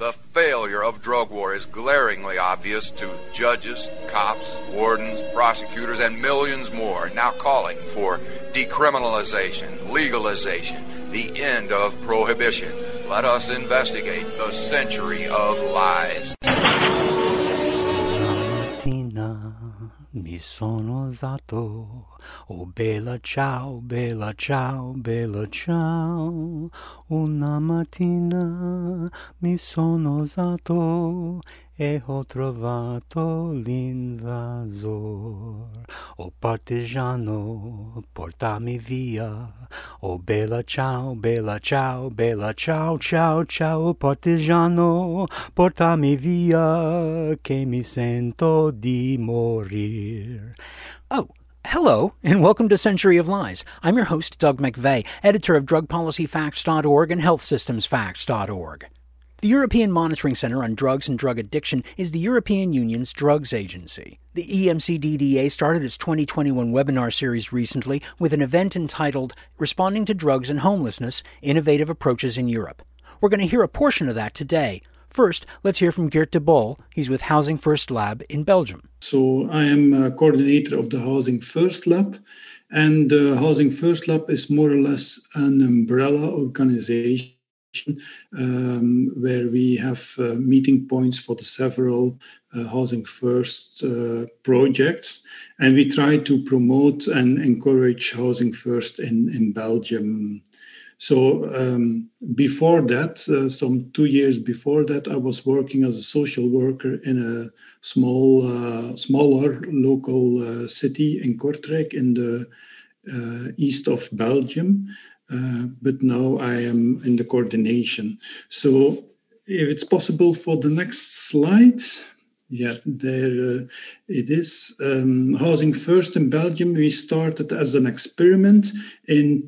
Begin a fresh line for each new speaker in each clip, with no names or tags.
The failure of drug war is glaringly obvious to judges, cops, wardens, prosecutors, and millions more now calling for decriminalization, legalization, the end of prohibition. Let us investigate the century of lies.
Mi sono alzato, oh bella ciao, bella ciao, bella ciao. Una mattina mi sono alzato e ho trovato l'invasor. Oh partigiano, portami via. Oh bella ciao, bella ciao, bella ciao, ciao, ciao. Partigiano, portami via, che mi sento di morir. Oh, hello, and welcome to Century of Lies. I'm your host, Doug McVeigh, editor of DrugPolicyFacts.org and HealthSystemsFacts.org. The European Monitoring Center on Drugs and Drug Addiction is the European Union's drugs agency. The EMCDDA started its 2021 webinar series recently with an event entitled Responding to Drugs and Homelessness, Innovative Approaches in Europe. We're going to hear a portion of that today. First, let's hear from Geert de Bol. He's with Housing First Lab in Belgium.
So I am a coordinator of the Housing First Lab, and the Housing First Lab is more or less an umbrella organization where we have meeting points for the several Housing First projects, and we try to promote and encourage Housing First in Belgium. So before that, some 2 years before that, I was working as a social worker in a smaller local city in Kortrijk in the east of Belgium. But now I am in the coordination. So if it's possible for the next slide. Yeah, there it is. Housing First in Belgium, we started as an experiment in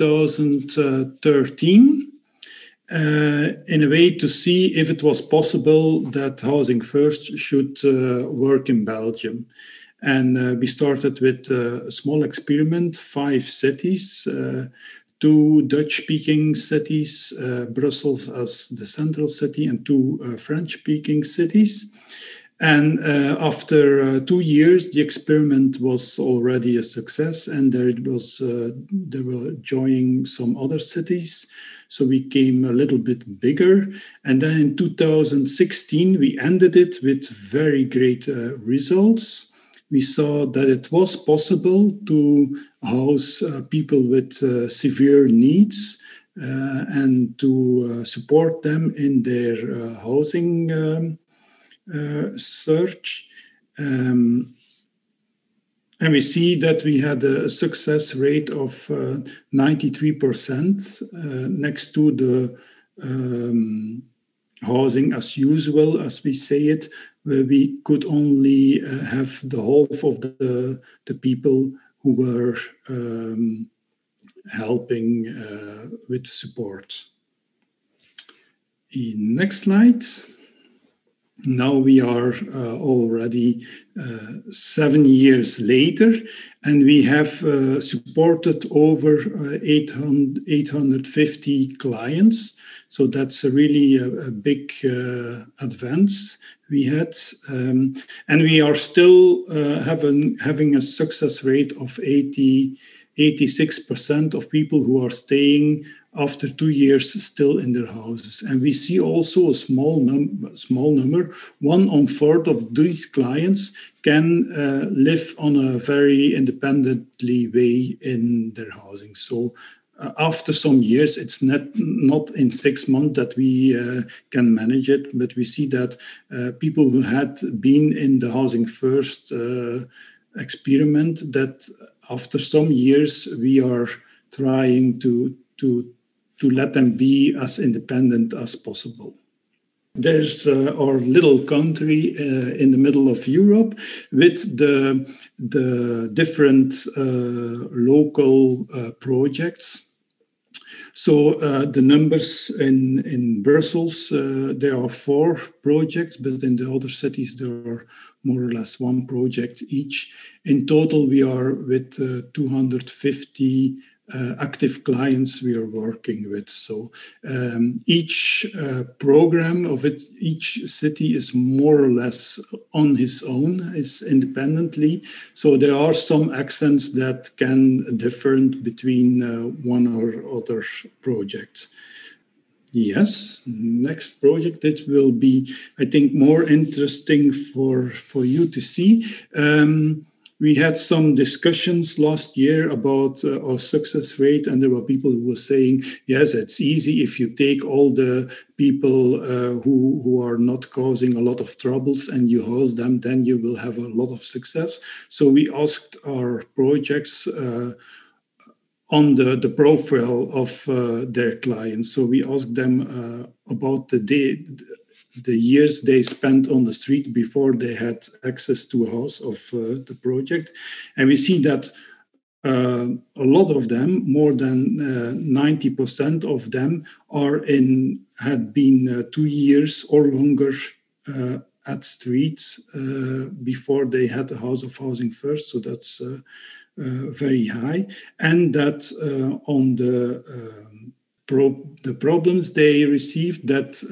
2013 in a way to see if it was possible that Housing First should work in Belgium. And we started with a small experiment, 5 cities, 2 Dutch-speaking cities, Brussels as the central city, and 2 French-speaking cities. And after 2 years, the experiment was already a success, and they were joining some other cities. So we came a little bit bigger. And then in 2016, we ended it with very great results. We saw that it was possible to house people with severe needs and to support them in their housing search. And we see that we had a success rate of 93% next to the housing as usual, as we say it, where we could only have the half of the people who were helping with support. Next slide. Now we are already 7 years later, and we have supported over 850 clients. So that's really a big advance we had. And we are still having a success rate of 86% of people who are staying after 2 years still in their houses. And we see also a small number, 1/4 of these clients can live on a very independently way in their housing. So after some years, it's not in 6 months that we can manage it, but we see that people who had been in the Housing First experiment, that after some years, we are trying to let them be as independent as possible. There's our little country in the middle of Europe with the different local projects. So the numbers in Brussels, there are 4 projects, but in the other cities there are more or less 1 project each. In total, we are with 250 active clients we are working with. So each program of it, each city is more or less on his own, is independently. So there are some accents that can differ between one or other projects. Yes, next project, it will be, I think, more interesting for you to see. We had some discussions last year about our success rate, and there were people who were saying, yes, it's easy if you take all the people who are not causing a lot of troubles and you house them, then you will have a lot of success. So we asked our projects on the profile of their clients. So we asked them about the years they spent on the street before they had access to a house of the project. And we see that a lot of them, more than 90% of them, had been 2 years or longer at streets before they had a house of housing first. So that's very high. And that on the problems they received, that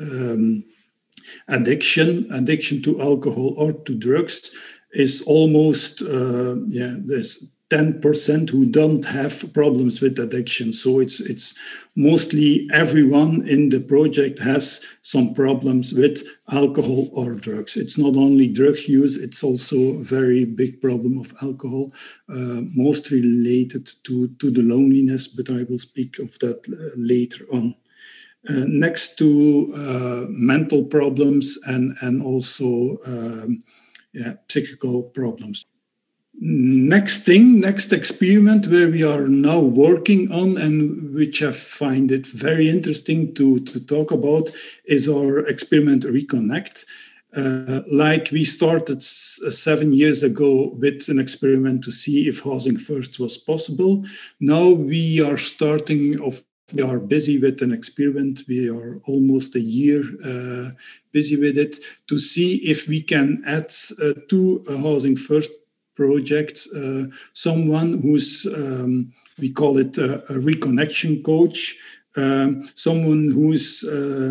addiction to alcohol or to drugs is almost there's 10% who don't have problems with addiction. So it's mostly everyone in the project has some problems with alcohol or drugs. It's not only drug use, it's also a very big problem of alcohol, mostly related to the loneliness, but I will speak of that later on. Next to mental problems and also psychical problems. Next experiment where we are now working on, and which I find it very interesting to talk about, is our experiment Reconnect. Like we started 7 years ago with an experiment to see if housing first was possible. Now we are we are busy with an experiment. We are almost a year busy with it to see if we can add to a housing first project someone who's, we call it a reconnection coach, someone who's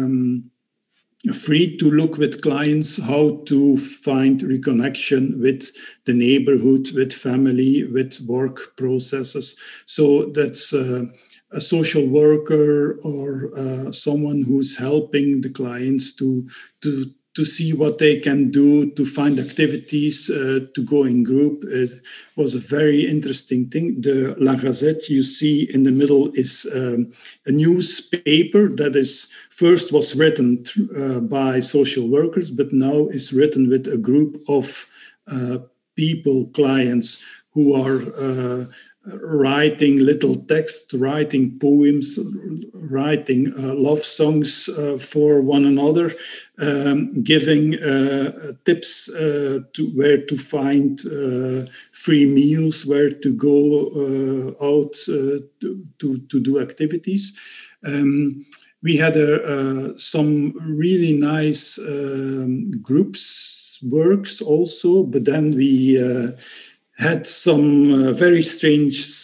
free to look with clients how to find reconnection with the neighborhood, with family, with work processes. So that's a social worker or someone who's helping the clients to see what they can do, to find activities, to go in group. It was a very interesting thing. The La Gazette you see in the middle is a newspaper that first was written by social workers, but now is written with a group of people, clients, who are writing little text, writing poems, writing love songs for one another, giving tips to where to find free meals, where to go out to do activities. We had some really nice groups works also, but then we had some very strange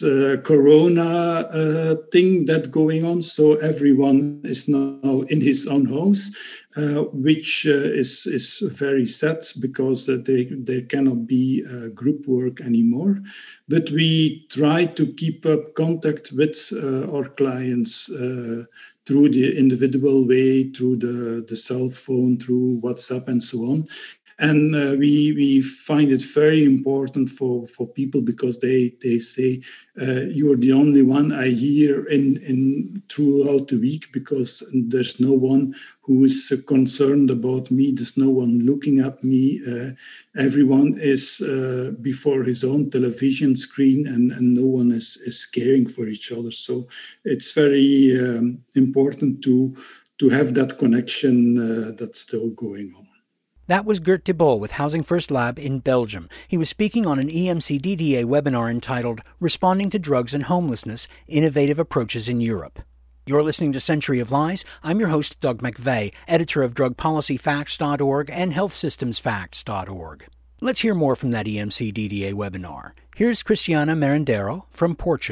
corona thing that going on. So everyone is now in his own house, which is very sad because there cannot be group work anymore. But we try to keep up contact with our clients through the individual way, through the cell phone, through WhatsApp and so on. And we find it very important for people because they say you're the only one I hear in throughout the week, because there's no one who is concerned about me. There's no one looking at me. Everyone is before his own television screen, and no one is caring for each other. So it's very important to have that connection that's still going on.
That was Gert de Bol with Housing First Lab in Belgium. He was speaking on an EMCDDA webinar entitled Responding to Drugs and Homelessness, Innovative Approaches in Europe. You're listening to Century of Lies. I'm your host, Doug McVeigh, editor of drugpolicyfacts.org and healthsystemsfacts.org. Let's hear more from that EMCDDA webinar. Here's Cristiana Merendero from Portugal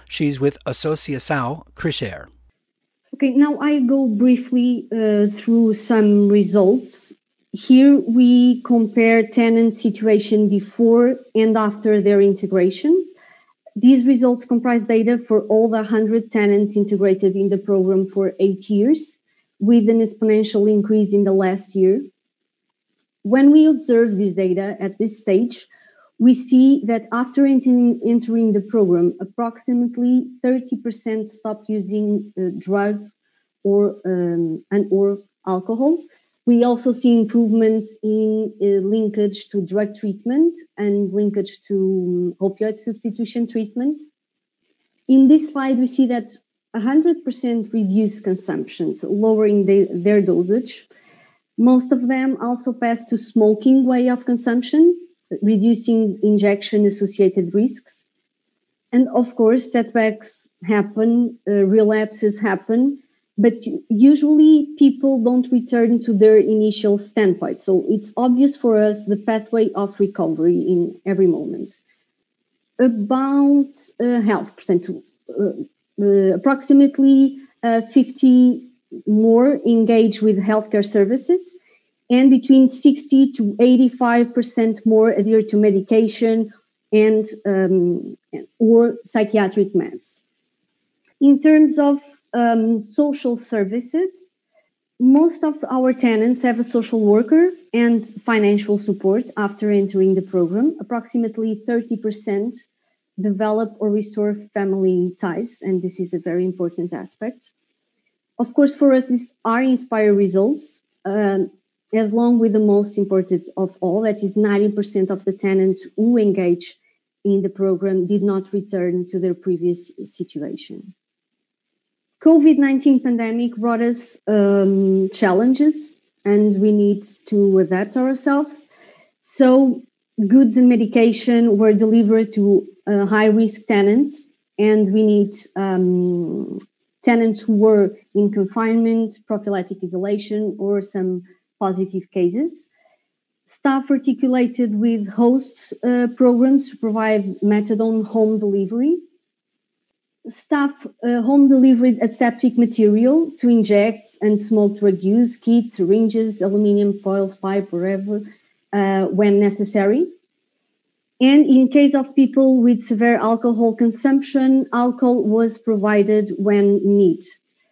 She's with Associação Crescer.
Okay, now I go briefly through some results. Here we compare tenant situation before and after their integration. These results comprise data for all the 100 tenants integrated in the program for 8 years, with an exponential increase in the last year. When we observe this data at this stage, we see that after entering the program, approximately 30% stopped using drug or alcohol. We also see improvements in linkage to drug treatment and linkage to opioid substitution treatment. In this slide, we see that 100% reduced consumption, so lowering their dosage. Most of them also pass to smoking way of consumption, reducing injection-associated risks. And of course, setbacks happen, relapses happen, but usually people don't return to their initial standpoint. So it's obvious for us the pathway of recovery in every moment. About health, approximately 50 more engage with healthcare services, and between 60 to 85% more adhere to medication and or psychiatric meds. In terms of social services, most of our tenants have a social worker and financial support after entering the program. Approximately 30% develop or restore family ties, and this is a very important aspect. Of course, for us, these are inspired results, as long with the most important of all, that is 90% of the tenants who engage in the program did not return to their previous situation. COVID-19 pandemic brought us challenges, and we need to adapt ourselves. So goods and medication were delivered to high-risk tenants, and we need tenants who were in confinement, prophylactic isolation, or some positive cases. Staff articulated with host programs to provide methadone home delivery. Staff home delivered aseptic material to inject and smoke drug use, kits, syringes, aluminum foils, pipe, wherever, when necessary. And in case of people with severe alcohol consumption, alcohol was provided when needed.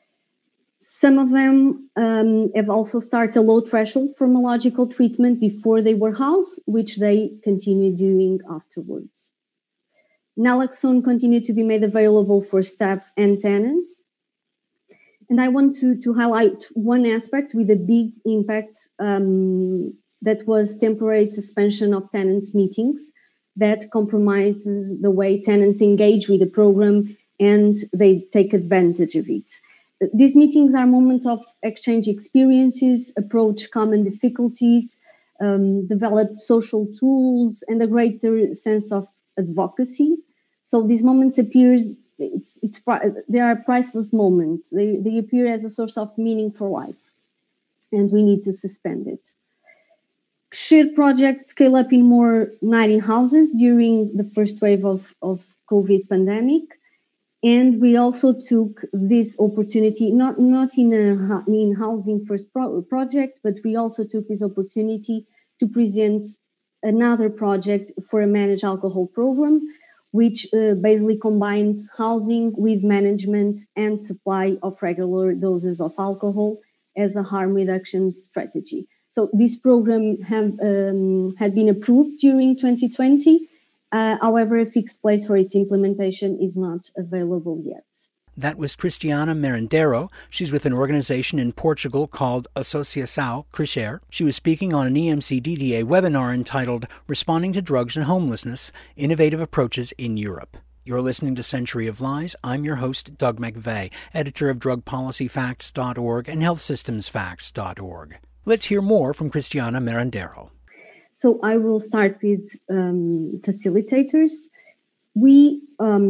Some of them have also started a low threshold pharmacological treatment before they were housed, which they continued doing afterwards. Naloxone continued to be made available for staff and tenants. And I want to highlight one aspect with a big impact that was temporary suspension of tenants' meetings that compromises the way tenants engage with the program and they take advantage of it. These meetings are moments of exchange experiences, approach common difficulties, develop social tools, and a greater sense of advocacy. So these moments they are priceless moments. They appear as a source of meaning for life, and we need to suspend it. Shared projects scale up in more 90 houses during the first wave of COVID pandemic. And we also took this opportunity, not in housing first project, but we also took this opportunity to present another project for a managed alcohol program, which basically combines housing with management and supply of regular doses of alcohol as a harm reduction strategy. So this program had been approved during 2020. However, a fixed place for its implementation is not available yet.
That was Cristiana Merendero. She's with an organization in Portugal called Associação Crescer. She was speaking on an EMCDDA webinar entitled Responding to Drugs and Homelessness, Innovative Approaches in Europe. You're listening to Century of Lies. I'm your host, Doug McVeigh, editor of drugpolicyfacts.org and healthsystemsfacts.org. Let's hear more from Cristiana Merendero.
So I will start with facilitators. We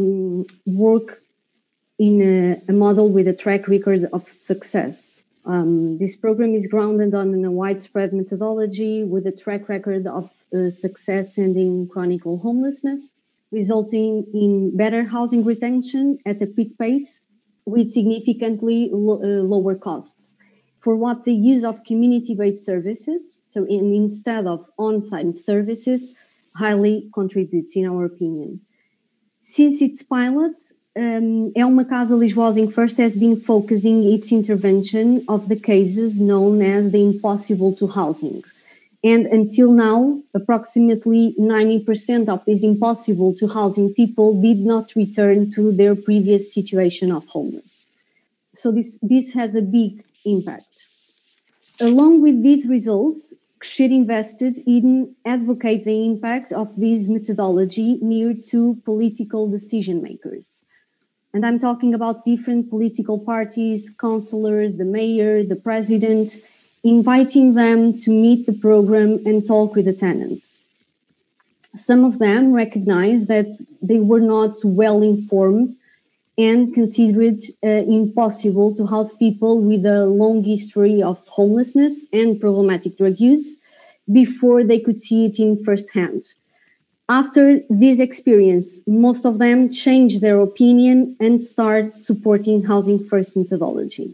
work in a model with a track record of success. This program is grounded on a widespread methodology with a track record of success ending chronic homelessness. resulting in better housing retention at a quick pace with significantly lower costs. For what the use of community-based services, so instead of on-site services, highly contributes, in our opinion. Since its pilot, É Uma Casa Lisboa Housing First has been focusing its intervention of the cases known as the impossible to housing. And until now, approximately 90% of these impossible to housing people did not return to their previous situation of homeless. So this has a big impact. Along with these results, Crescer invested in advocate the impact of this methodology near to political decision makers. And I'm talking about different political parties, councillors, the mayor, the president, inviting them to meet the program and talk with the tenants. Some of them recognized that they were not well informed and considered impossible to house people with a long history of homelessness and problematic drug use before they could see it in firsthand. After this experience, most of them changed their opinion and started supporting Housing First methodology.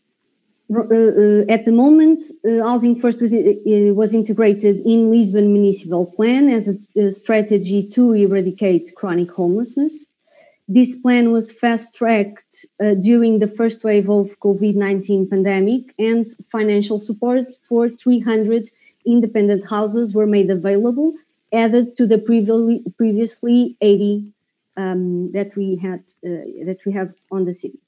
At the moment, Housing First was integrated in Lisbon Municipal Plan as a strategy to eradicate chronic homelessness. This plan was fast-tracked during the first wave of COVID-19 pandemic, and financial support for 300 independent houses were made available, added to the previously 80 that we have on the city.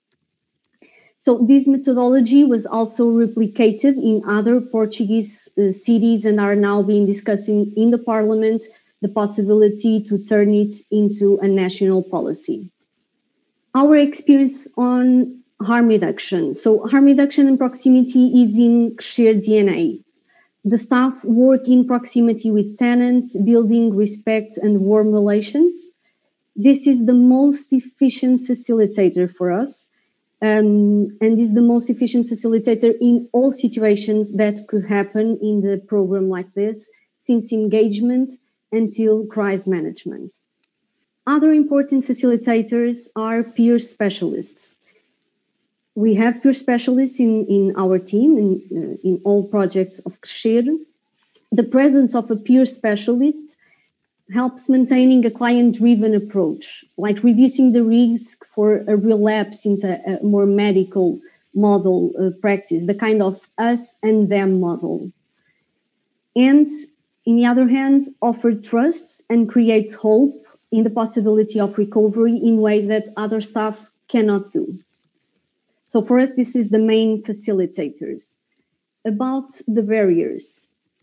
So this methodology was also replicated in other Portuguese cities and are now being discussed in the Parliament the possibility to turn it into a national policy. Our experience on harm reduction. So harm reduction and proximity is in shared DNA. The staff work in proximity with tenants, building respect and warm relations. This is the most efficient facilitator for us, and is the most efficient facilitator in all situations that could happen in the program like this, since engagement until crisis management. Other important facilitators are peer specialists. We have peer specialists in our team, in all projects of Crescer. The presence of a peer specialist helps maintaining a client-driven approach, like reducing the risk for a relapse into a more medical model practice, the kind of us and them model. And, on the other hand, offer trust and creates hope in the possibility of recovery in ways that other staff cannot do. So for us, this is the main facilitators. About the barriers.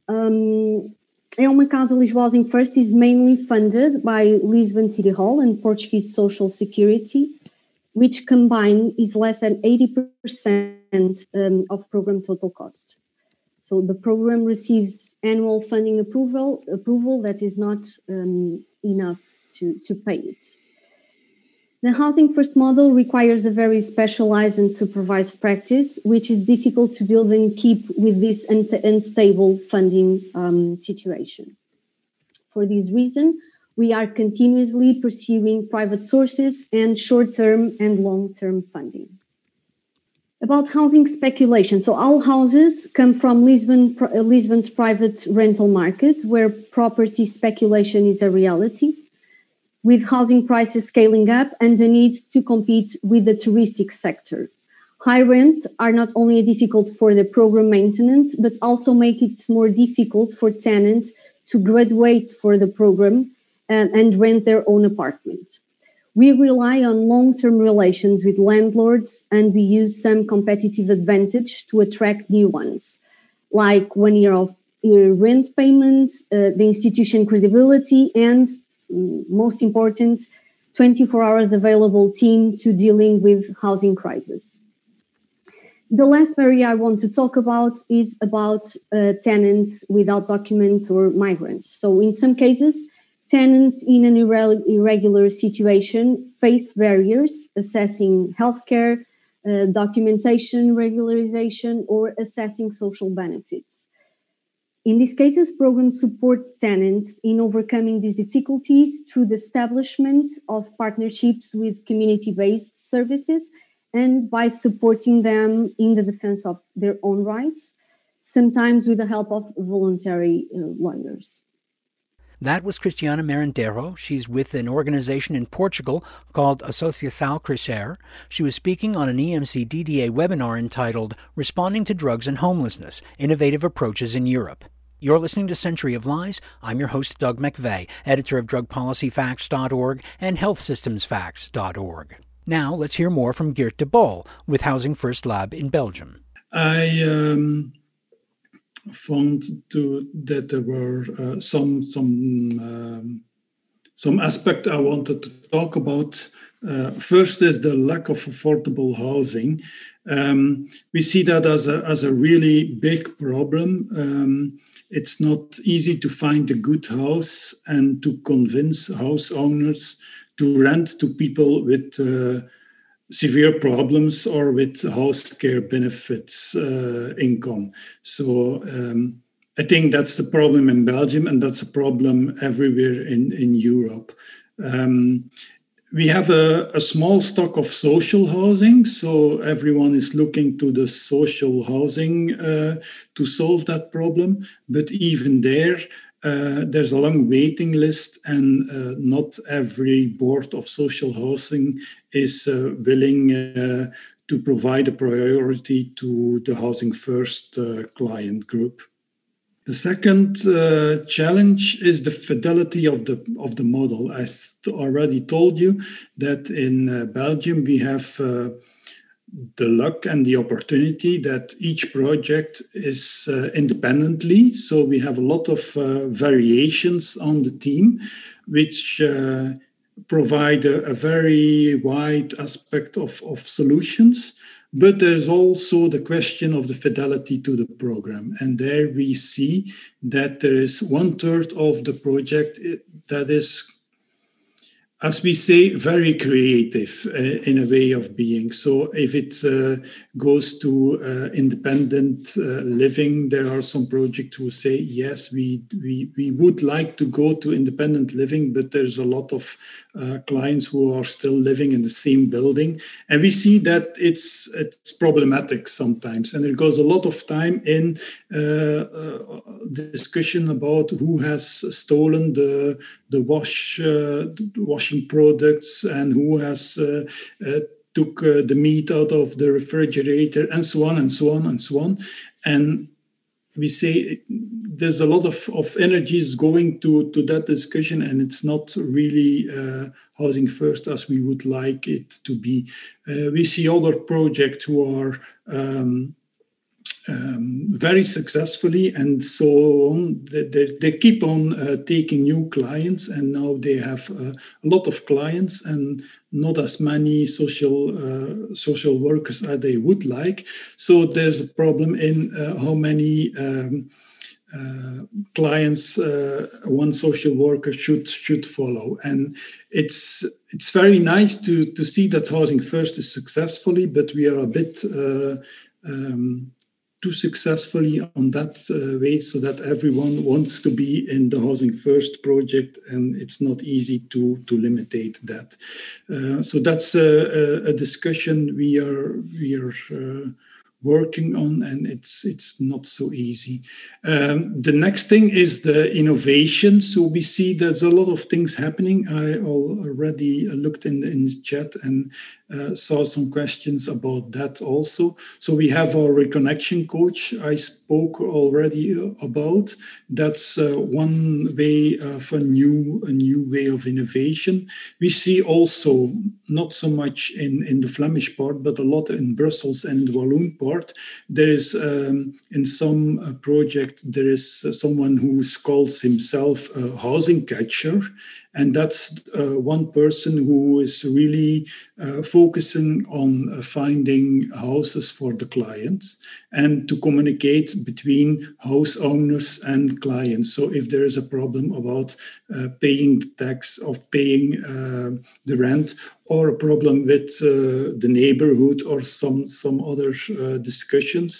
É Uma Casa Lisboa Housing First is mainly funded by Lisbon City Hall and Portuguese Social Security, which combined is less than 80% of program total cost. So the program receives annual funding approval that is not enough to pay it. The Housing First model requires a very specialized and supervised practice, which is difficult to build and keep with this unstable funding situation. For this reason, we are continuously pursuing private sources and short-term and long-term funding. About housing speculation. So all houses come from Lisbon's private rental market, where property speculation is a reality, with housing prices scaling up and the need to compete with the touristic sector. High rents are not only difficult for the program maintenance, but also make it more difficult for tenants to graduate for the program and rent their own apartment. We rely on long-term relations with landlords, and we use some competitive advantage to attract new ones, like 1 year of rent payments, the institution credibility, and most important, 24 hours available team to dealing with housing crisis. The last area I want to talk about is about tenants without documents or migrants. So in some cases, tenants in an irregular situation face barriers assessing healthcare, documentation regularization, or assessing social benefits. In these cases, programs support tenants in overcoming these difficulties through the establishment of partnerships with community-based services and by supporting them in the defense of their own rights, sometimes with the help of voluntary lawyers.
That was Cristiana Merendero. She's with an organization in Portugal called Associação Crescer. She was speaking on an EMC DDA webinar entitled Responding to Drugs and Homelessness, Innovative Approaches in Europe. You're listening to Century of Lies. I'm your host, Doug McVeigh, editor of DrugPolicyFacts.org and HealthSystemsFacts.org. Now let's hear more from Geert de Bol with Housing First Lab in Belgium.
I found that there were some aspect I wanted to talk about. First is the lack of affordable housing. We see that as a really big problem. It's not easy to find a good house and to convince house owners to rent to people with severe problems or with house care benefits income. So I think that's the problem in Belgium, and that's a problem everywhere in Europe. We have a small stock of social housing, so everyone is looking to the social housing to solve that problem. But even there's a long waiting list, and not every board of social housing is willing to provide a priority to the Housing First client group. The second challenge is the fidelity of the model. I already told you that in Belgium we have the luck and the opportunity that each project is independently. So we have a lot of variations on the team, which provide a very wide aspect of solutions. But there's also the question of the fidelity to the program. And there we see that there is 1/3 of the project that is, as we say, very creative in a way of being. So if it goes to independent living, there are some projects who say, yes, we would like to go to independent living, but there's a lot of clients who are still living in the same building. And we see that it's problematic sometimes. And there goes a lot of time in discussion about who has stolen the washing products and who has took the meat out of the refrigerator, and so on and so on and so on. And we say there's a lot of energies going to that discussion, and it's not really housing first as we would like it to be. We see other projects who are very successfully and so on. They keep on taking new clients, and now they have a lot of clients and not as many social workers as they would like. So there's a problem in how many clients one social worker should follow. And it's very nice to see that Housing First is successfully, but we are a bit too successfully on that way, so that everyone wants to be in the Housing First project, and it's not easy to limitate that. So that's a discussion we are working on, and it's not so easy. The next thing is the innovation. So we see there's a lot of things happening. I already looked in the chat and saw some questions about that also. So we have our reconnection coach I spoke already about. That's one way of a new way of innovation. We see also not so much in the Flemish part, but a lot in Brussels and the Walloon part. There is in some project there is someone who calls himself a housing catcher. And that's one person who is really focusing on finding houses for the clients and to communicate between house owners and clients. So if there is a problem about paying the tax, of paying the rent, or a problem with the neighborhood or some other discussions,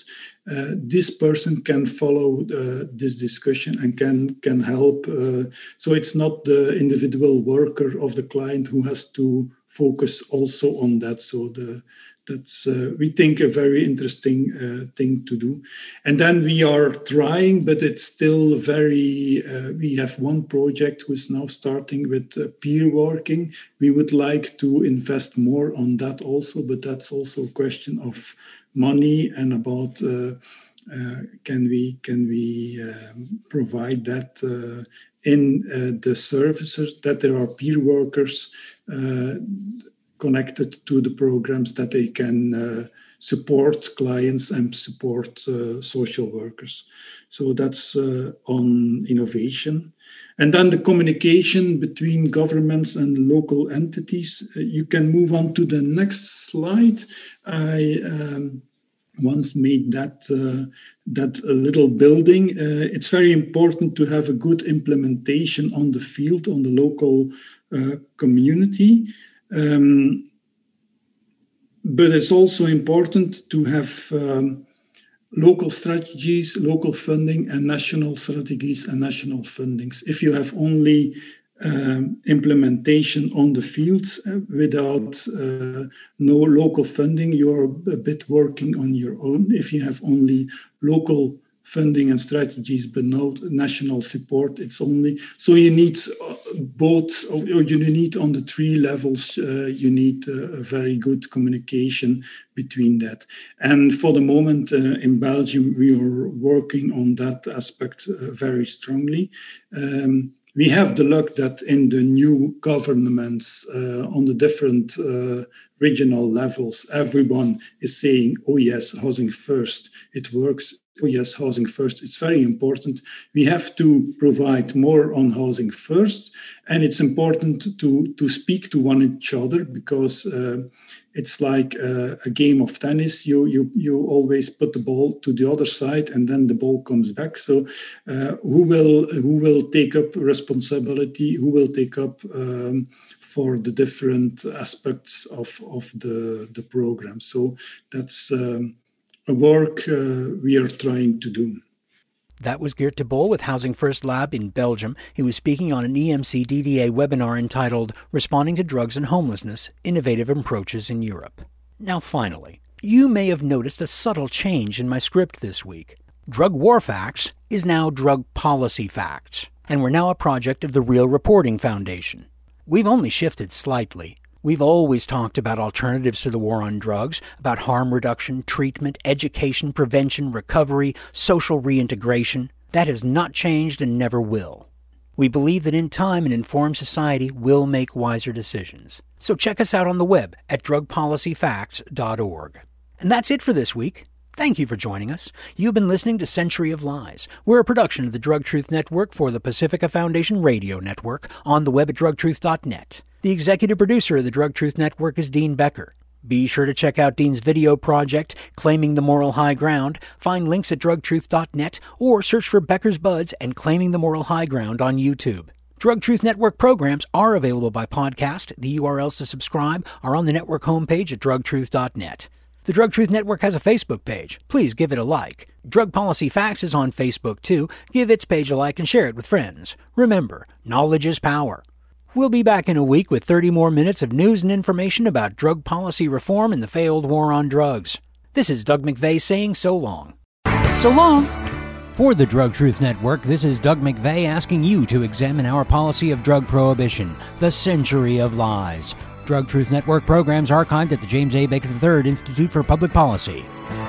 this person can follow this discussion and can help. So it's not the individual worker of the client who has to focus also on that. So that's, we think, a very interesting thing to do. And then we are trying, but it's still very, we have one project who is now starting with peer working. We would like to invest more on that also, but that's also a question of money and about can we provide that in the services, that there are peer workers connected to the programs, that they can support clients and support social workers. So that's on innovation. And then the communication between governments and local entities. You can move on to the next slide. I once made that little building. It's very important to have a good implementation on the field, on the local community. But it's also important to have local strategies, local funding, and national strategies and national fundings. If you have only implementation on the fields without no local funding, you're a bit working on your own. If you have only local funding and strategies but no national support, it's only, so you need both, or you need on the three levels, you need a very good communication between that. And for the moment in Belgium, we are working on that aspect very strongly. We have the luck that in the new governments on the different regional levels, everyone is saying, oh yes, housing first, it works. Oh yes, housing first, it's very important. We have to provide more on housing first, and it's important to speak to one each other, because it's like a game of tennis. You always put the ball to the other side, and then the ball comes back. So who will take up responsibility? Who will take up for the different aspects of the program? So that's a work we are trying to do.
That was Geert de Bol with Housing First Lab in Belgium. He was speaking on an EMC DDA webinar entitled Responding to Drugs and Homelessness, Innovative Approaches in Europe. Now finally, you may have noticed a subtle change in my script this week. Drug War Facts is now Drug Policy Facts, and we're now a project of the Real Reporting Foundation. We've only shifted slightly. We've always talked about alternatives to the war on drugs, about harm reduction, treatment, education, prevention, recovery, social reintegration. That has not changed and never will. We believe that in time, an informed society will make wiser decisions. So check us out on the web at drugpolicyfacts.org. And that's it for this week. Thank you for joining us. You've been listening to Century of Lies. We're a production of the Drug Truth Network for the Pacifica Foundation Radio Network, on the web at drugtruth.net. The executive producer of the Drug Truth Network is Dean Becker. Be sure to check out Dean's video project, Claiming the Moral High Ground. Find links at drugtruth.net, or search for Becker's Buds and Claiming the Moral High Ground on YouTube. Drug Truth Network programs are available by podcast. The URLs to subscribe are on the network homepage at drugtruth.net. The Drug Truth Network has a Facebook page. Please give it a like. Drug Policy Facts is on Facebook too. Give its page a like and share it with friends. Remember, knowledge is power. We'll be back in a week with 30 more minutes of news and information about drug policy reform and the failed war on drugs. This is Doug McVeigh saying so long. So long! For the Drug Truth Network, this is Doug McVeigh asking you to examine our policy of drug prohibition, the Century of Lies. Drug Truth Network programs archived at the James A. Baker III Institute for Public Policy.